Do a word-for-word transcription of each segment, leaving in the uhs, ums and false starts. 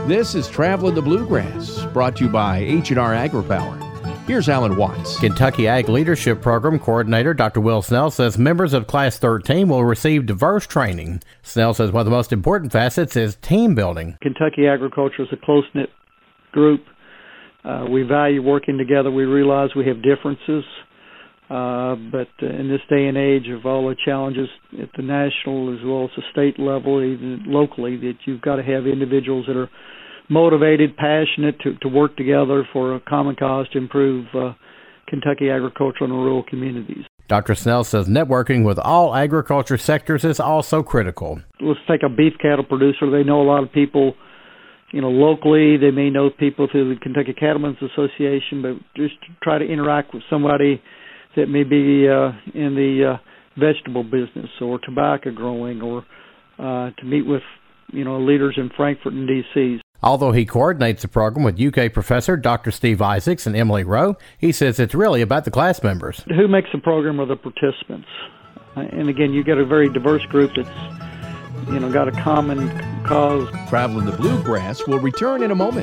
This is Traveling the Bluegrass, brought to you by H and R AgriPower. Here's Alan Watts. Kentucky Ag Leadership Program Coordinator Doctor Will Snell says members of Class thirteen will receive diverse training. Snell says one of the most important facets is team building. Kentucky Agriculture is a close-knit group. Uh, we value working together. We realize we have differences. Uh, but uh, in this day and age of all the challenges at the national as well as the state level, even locally, that you've got to have individuals that are motivated, passionate to, to work together for a common cause to improve uh, Kentucky agriculture in the rural communities. Doctor Snell says networking with all agriculture sectors is also critical. Let's take a beef cattle producer. They know a lot of people, you know, locally. They may know people through the Kentucky Cattlemen's Association, but just to try to interact with somebody that may be uh, in the uh, vegetable business or tobacco growing, or uh, to meet with, you know, leaders in Frankfort and D C Although he coordinates the program with U K professor Doctor Steve Isaacs and Emily Rowe, he says it's really about the class members. Who makes the program are the participants. And again, you get a very diverse group that's, you know, got a common cause. Traveling the Bluegrass will return in a moment.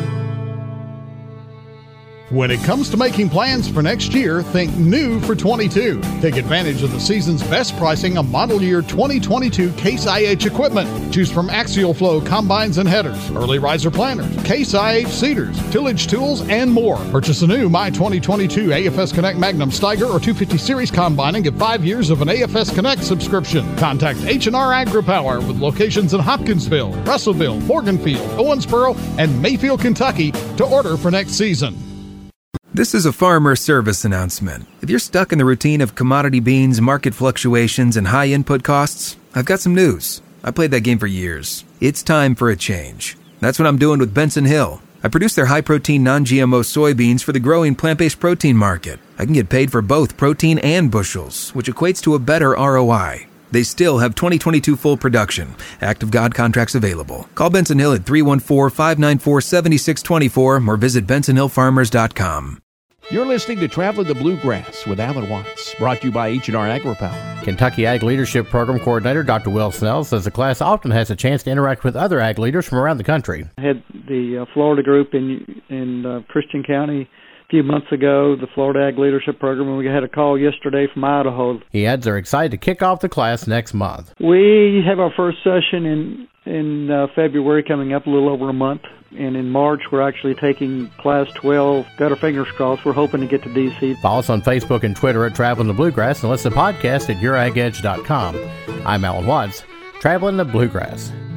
When it comes to making plans for next year, think new for twenty-two. Take advantage of the season's best pricing on model year twenty twenty-two Case I H equipment. Choose from Axial Flow combines and headers, early riser planters, Case I H seeders, tillage tools, and more. Purchase a new My twenty twenty-two A F S Connect Magnum Steiger or two fifty Series combine and get five years of an A F S Connect subscription. Contact H and R AgriPower with locations in Hopkinsville, Russellville, Morganfield, Owensboro, and Mayfield, Kentucky to order for next season. This is a farmer service announcement. If you're stuck in the routine of commodity beans, market fluctuations, and high input costs, I've got some news. I played that game for years. It's time for a change. That's what I'm doing with Benson Hill. I produce their high-protein, non-G M O soybeans for the growing plant-based protein market. I can get paid for both protein and bushels, which equates to a better R O I. They still have twenty twenty-two full production. Act of God contracts available. Call Benson Hill at three one four, five nine four, seven six two four or visit benson hill farmers dot com. You're listening to Traveling the Bluegrass with Alan Watts, brought to you by H and R AgriPower. Kentucky Ag Leadership Program Coordinator Doctor Will Snell says the class often has a chance to interact with other ag leaders from around the country. I had the uh, Florida group in in uh, Christian County a few months ago, the Florida Ag Leadership Program, and we had a call yesterday from Idaho. He adds they're excited to kick off the class next month. We have our first session in, in uh, February coming up, a little over a month. And in March, we're actually taking Class twelve. Got our fingers crossed. We're hoping to get to D C. Follow us on Facebook and Twitter at Traveling the Bluegrass and listen to the podcast at your ag edge dot com. I'm Alan Watts, Traveling the Bluegrass.